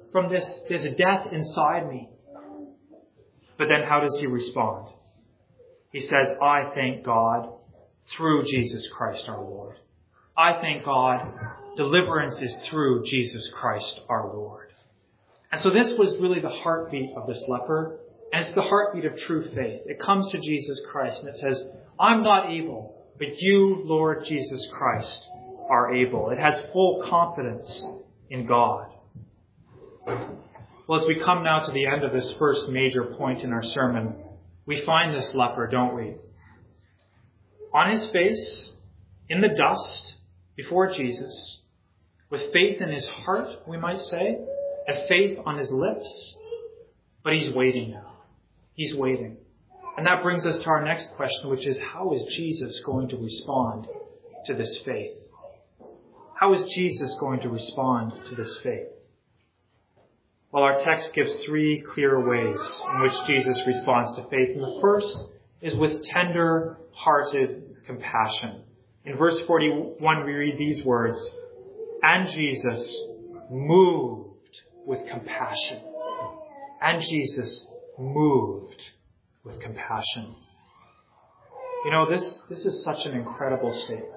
from this, this death inside me. But then how does he respond? He says, I thank God through Jesus Christ our Lord. I thank God deliverance is through Jesus Christ our Lord. And so this was really the heartbeat of this leper. And it's the heartbeat of true faith. It comes to Jesus Christ and it says, I'm not able, but you, Lord Jesus Christ, are able. It has full confidence in God. Well, as we come now to the end of this first major point in our sermon, we find this leper, don't we? On his face, in the dust, before Jesus, with faith in his heart, we might say, and faith on his lips, but he's waiting now. He's waiting. And that brings us to our next question, which is, how is Jesus going to respond to this faith? How is Jesus going to respond to this faith? Well, our text gives three clear ways in which Jesus responds to faith. And the first is with tender-hearted compassion. In verse forty-one, we read these words, and Jesus moved with compassion. And Jesus moved with compassion. You know, this, this is such an incredible statement.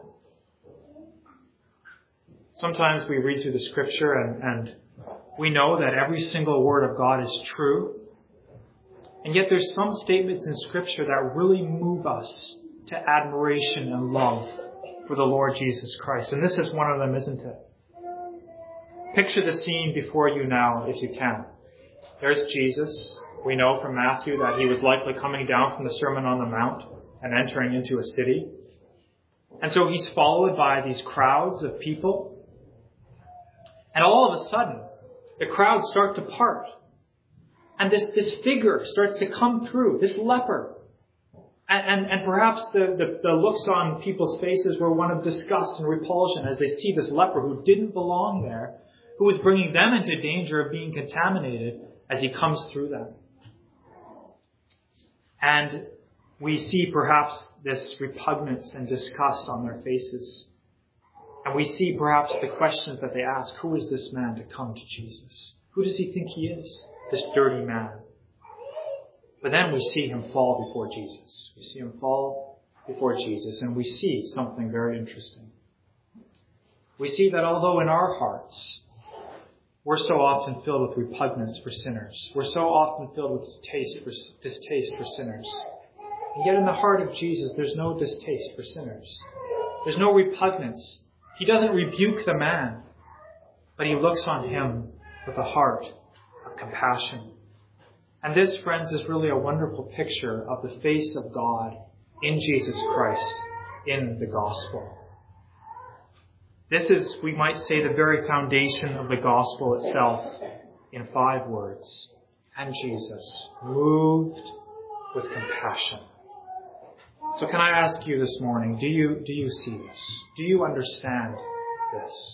Sometimes we read through the scripture and, and we know that every single word of God is true. And yet there's some statements in scripture that really move us to admiration and love for the Lord Jesus Christ. And this is one of them, isn't it? Picture the scene before you now, if you can. There's Jesus. We know from Matthew that he was likely coming down from the Sermon on the Mount and entering into a city. And so he's followed by these crowds of people. And all of a sudden, the crowds start to part. And this, this figure starts to come through, this leper. And, and, and perhaps the, the, the looks on people's faces were one of disgust and repulsion as they see this leper who didn't belong there, who was bringing them into danger of being contaminated as he comes through them. And we see perhaps this repugnance and disgust on their faces. And we see perhaps the questions that they ask, who is this man to come to Jesus? Who does he think he is, this dirty man? But then we see him fall before Jesus. We see him fall before Jesus, and we see something very interesting. We see that although in our hearts, we're so often filled with repugnance for sinners. We're so often filled with distaste for, distaste for sinners. And yet in the heart of Jesus, there's no distaste for sinners. There's no repugnance. He doesn't rebuke the man, but he looks on him with a heart of compassion. And this, friends, is really a wonderful picture of the face of God in Jesus Christ in the gospel. This is, we might say, the very foundation of the gospel itself in five words. And Jesus moved with compassion. So can I ask you this morning, do you, do you see this? Do you understand this?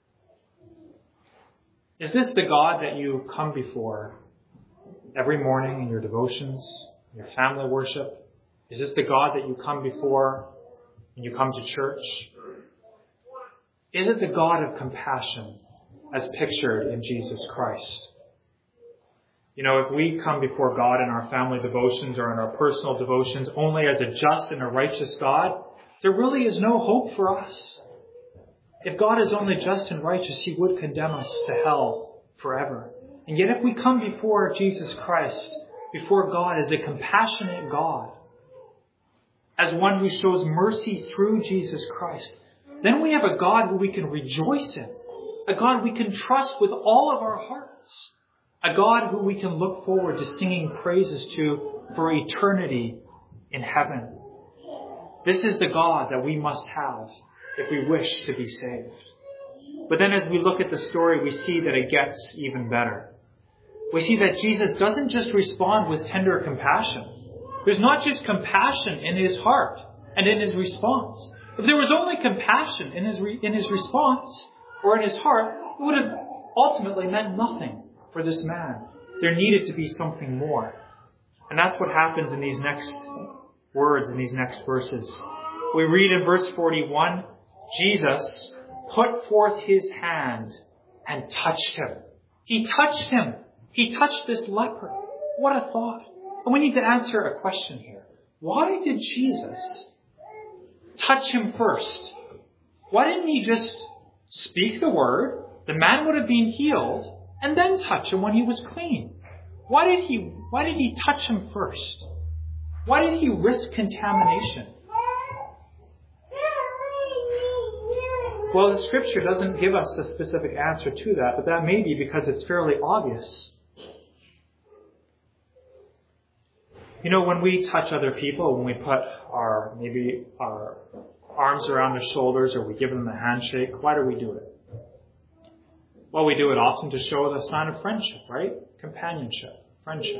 Is this the God that you come before every morning in your devotions, in your family worship? Is this the God that you come before when you come to church? Is it the God of compassion as pictured in Jesus Christ? You know, if we come before God in our family devotions or in our personal devotions only as a just and a righteous God, there really is no hope for us. If God is only just and righteous, he would condemn us to hell forever. And yet if we come before Jesus Christ, before God as a compassionate God, as one who shows mercy through Jesus Christ, then we have a God who we can rejoice in, a God we can trust with all of our hearts, a God who we can look forward to singing praises to for eternity in heaven. This is the God that we must have if we wish to be saved. But then as we look at the story, we see that it gets even better. We see that Jesus doesn't just respond with tender compassion. There's not just compassion in his heart and in his response. If there was only compassion in his re- in his response or in his heart, it would have ultimately meant nothing for this man. There needed to be something more. And that's what happens in these next words, in these next verses. We read in verse forty-one, Jesus put forth his hand and touched him. He touched him. He touched this leper. What a thought. And we need to answer a question here. Why did Jesus touch him first? Why didn't he just speak the word? The man would have been healed and then touch him when he was clean. Why did he, why did he touch him first? Why did he risk contamination? Well, the scripture doesn't give us a specific answer to that, but that may be because it's fairly obvious. You know, when we touch other people, when we put our, maybe our arms around their shoulders or we give them a handshake, why do we do it? Well, we do it often to show the sign of friendship, right? Companionship, friendship.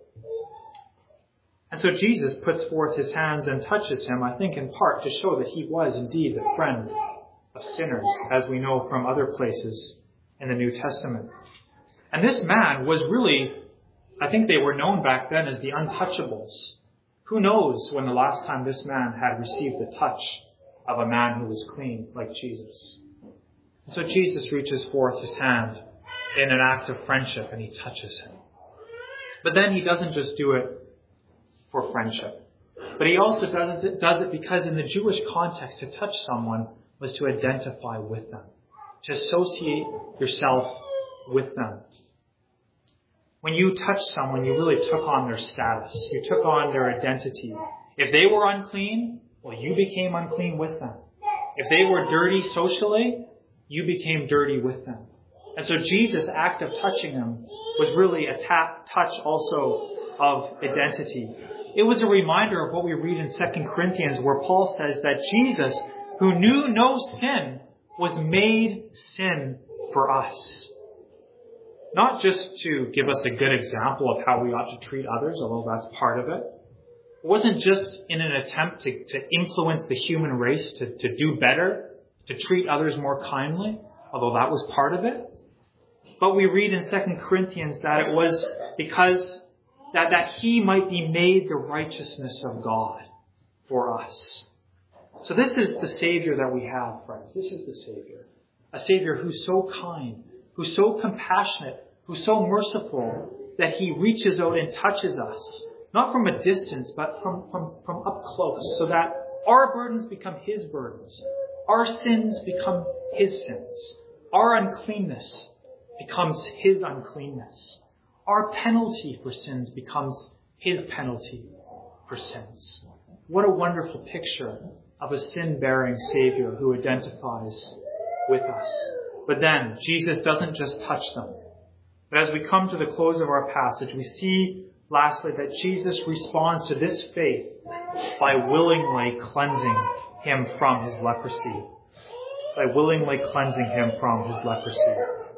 And so Jesus puts forth his hands and touches him, I think in part to show that he was indeed the friend of sinners, as we know from other places in the New Testament. And this man was really, I think they were known back then as the untouchables. Who knows when the last time this man had received the touch of a man who was clean like Jesus. And so Jesus reaches forth his hand in an act of friendship and he touches him. But then he doesn't just do it for friendship, but he also does it, does it because in the Jewish context, to touch someone was to identify with them, to associate yourself with them. When you touch someone, you really took on their status. You took on their identity. If they were unclean, well, you became unclean with them. If they were dirty socially, you became dirty with them. And so Jesus' act of touching them was really a tap, touch also of identity. It was a reminder of what we read in Second Corinthians, where Paul says that Jesus, who knew no sin, was made sin for us. Not just to give us a good example of how we ought to treat others, although that's part of it. It wasn't just in an attempt to, to influence the human race to, to do better, to treat others more kindly, although that was part of it. But we read in Second Corinthians that it was because that, that he might be made the righteousness of God for us. So this is the Savior that we have, friends. This is the Savior. A Savior who's so kind, who's so compassionate, who's so merciful that he reaches out and touches us, not from a distance, but from, from, from up close, so that our burdens become his burdens. Our sins become his sins. Our uncleanness becomes his uncleanness. Our penalty for sins becomes his penalty for sins. What a wonderful picture of a sin-bearing Savior who identifies with us. But then, Jesus doesn't just touch them. But as we come to the close of our passage, we see, lastly, that Jesus responds to this faith by willingly cleansing him from his leprosy. By willingly cleansing him from his leprosy.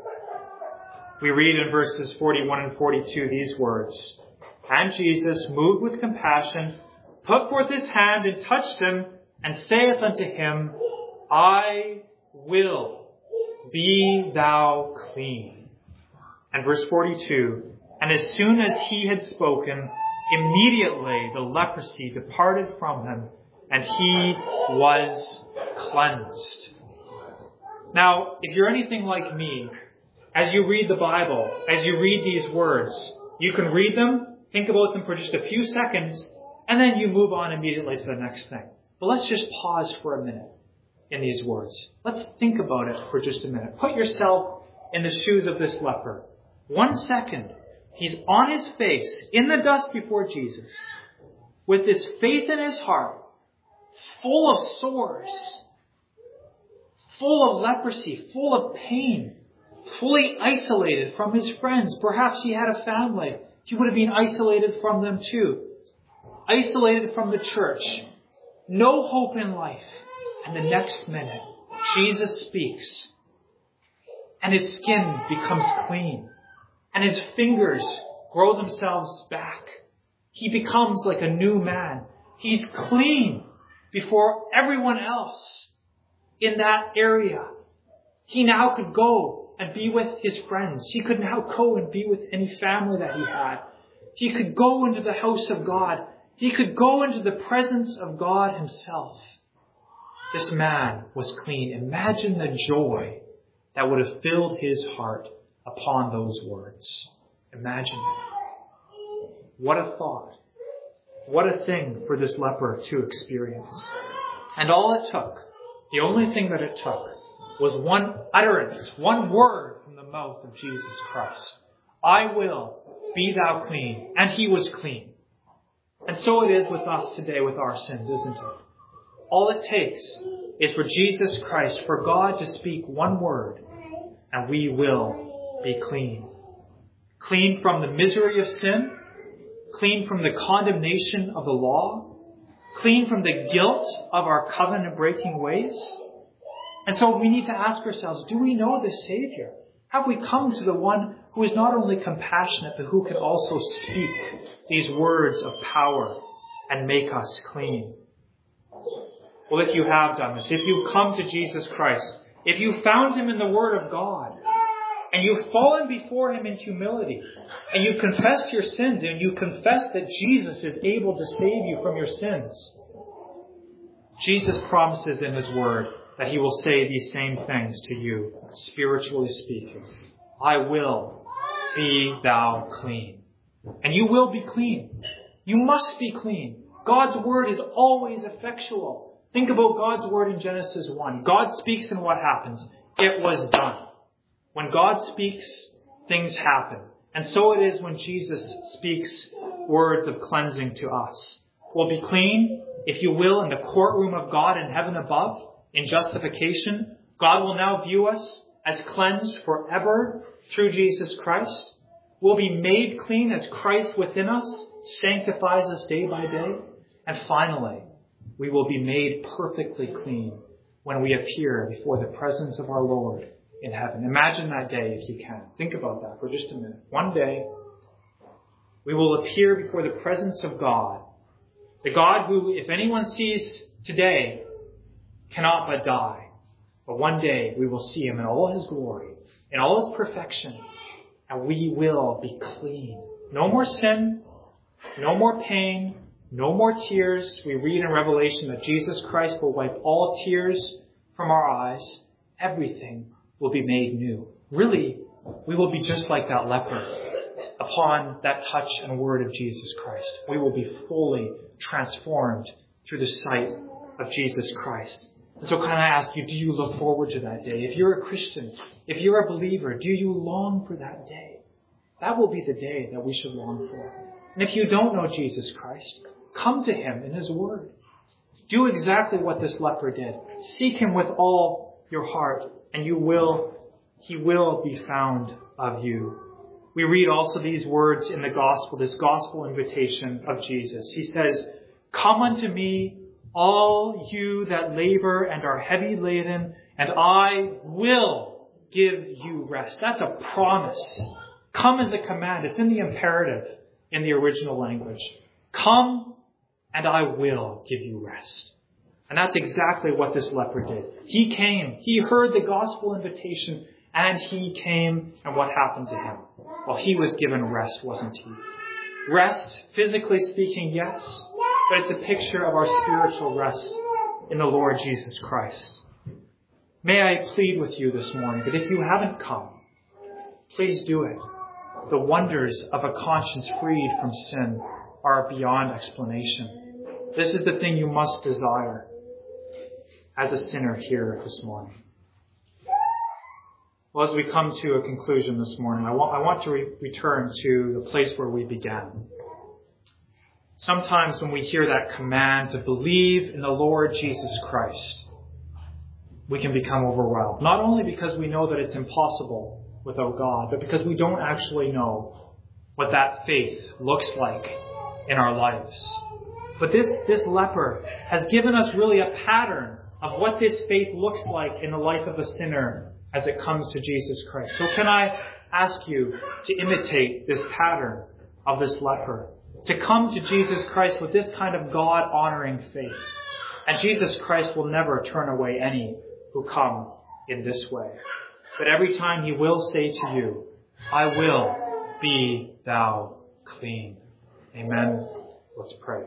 We read in verses forty-one and forty-two these words, "And Jesus, moved with compassion, put forth his hand and touched him, and saith unto him, I will, be thou clean." And verse forty-two, "And as soon as he had spoken, immediately the leprosy departed from him, and he was cleansed." Now, if you're anything like me, as you read the Bible, as you read these words, you can read them, think about them for just a few seconds, and then you move on immediately to the next thing. But let's just pause for a minute in these words. Let's think about it for just a minute. Put yourself in the shoes of this leper. One second, he's on his face, in the dust before Jesus, with this faith in his heart, full of sores, full of leprosy, full of pain, fully isolated from his friends. Perhaps he had a family. He would have been isolated from them too. Isolated from the church. No hope in life. And the next minute, Jesus speaks. And his skin becomes clean. And his fingers grow themselves back. He becomes like a new man. He's clean before everyone else in that area. He now could go and be with his friends. He could now go and be with any family that he had. He could go into the house of God. He could go into the presence of God himself. This man was clean. Imagine the joy that would have filled his heart upon those words. Imagine it. What a thought. What a thing for this leper to experience. And all it took, the only thing that it took, was one utterance, one word from the mouth of Jesus Christ. I will, be thou clean. And he was clean. And so it is with us today with our sins, isn't it? All it takes is for Jesus Christ, for God to speak one word, and we will be clean. Clean from the misery of sin, clean from the condemnation of the law, clean from the guilt of our covenant-breaking ways. And so we need to ask ourselves, do we know this Savior? Have we come to the one who is not only compassionate, but who can also speak these words of power and make us clean? Well, if you have done this, if you come to Jesus Christ, if you found him in the Word of God, and you've fallen before him in humility, and you confessed your sins, and you confess that Jesus is able to save you from your sins, Jesus promises in his Word that he will say these same things to you, spiritually speaking. I will, be thou clean. And you will be clean. You must be clean. God's Word is always effectual. Think about God's Word in Genesis one. God speaks and what happens? It was done. When God speaks, things happen. And so it is when Jesus speaks words of cleansing to us. We'll be clean, if you will, in the courtroom of God in heaven above. In justification, God will now view us as cleansed forever through Jesus Christ. We'll be made clean as Christ within us sanctifies us day by day. And finally, we will be made perfectly clean when we appear before the presence of our Lord in heaven. Imagine that day if you can. Think about that for just a minute. One day, we will appear before the presence of God. The God who, if anyone sees today, cannot but die. But one day we will see him in all his glory, in all his perfection, and we will be clean. No more sin, no more pain, no more tears. We read in Revelation that Jesus Christ will wipe all tears from our eyes. Everything will be made new. Really, we will be just like that leper upon that touch and word of Jesus Christ. We will be fully transformed through the sight of Jesus Christ. And so can I ask you, do you look forward to that day? If you're a Christian, if you're a believer, do you long for that day? That will be the day that we should long for. And if you don't know Jesus Christ, come to him in his word. Do exactly what this leper did. Seek him with all your heart, and you will, he will be found of you. We read also these words in the gospel, this gospel invitation of Jesus. He says, come unto me, all you that labor and are heavy laden, and I will give you rest. That's a promise. Come is a command. It's in the imperative in the original language. Come and I will give you rest. And that's exactly what this leper did. He came. He heard the gospel invitation and he came. And what happened to him? Well, he was given rest, wasn't he? Rest, physically speaking, yes. But it's a picture of our spiritual rest in the Lord Jesus Christ. May I plead with you this morning that if you haven't come, please do it. The wonders of a conscience freed from sin are beyond explanation. This is the thing you must desire as a sinner here this morning. Well, as we come to a conclusion this morning, I want, I want to re- return to the place where we began. Sometimes when we hear that command to believe in the Lord Jesus Christ, we can become overwhelmed. Not only because we know that it's impossible without God, but because we don't actually know what that faith looks like in our lives. But this, this leper has given us really a pattern of what this faith looks like in the life of a sinner as it comes to Jesus Christ. So can I ask you to imitate this pattern of this leper? To come to Jesus Christ with this kind of God-honoring faith. And Jesus Christ will never turn away any who come in this way. But every time he will say to you, I will be thou clean. Amen. Let's pray.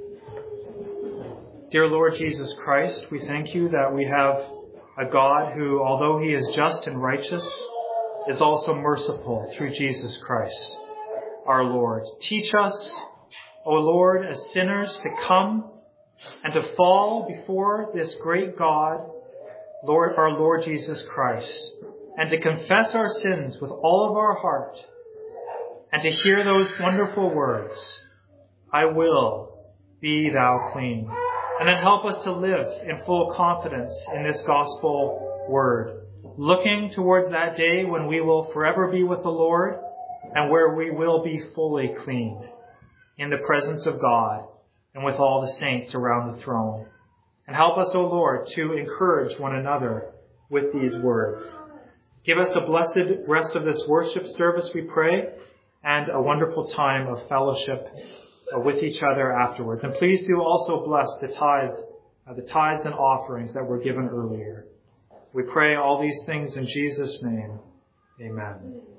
Dear Lord Jesus Christ, we thank you that we have a God who, although he is just and righteous, is also merciful through Jesus Christ, our Lord. Teach us, O Lord, as sinners to come and to fall before this great God, Lord, our Lord Jesus Christ, and to confess our sins with all of our heart, and to hear those wonderful words, I will be thou clean. And then help us to live in full confidence in this gospel word, looking towards that day when we will forever be with the Lord and where we will be fully clean in the presence of God and with all the saints around the throne. And help us, O Lord, to encourage one another with these words. Give us a blessed rest of this worship service, we pray, and a wonderful time of fellowship with each other afterwards. And please do also bless the tithe, uh, the tithes and offerings that were given earlier. We pray all these things in Jesus' name. Amen.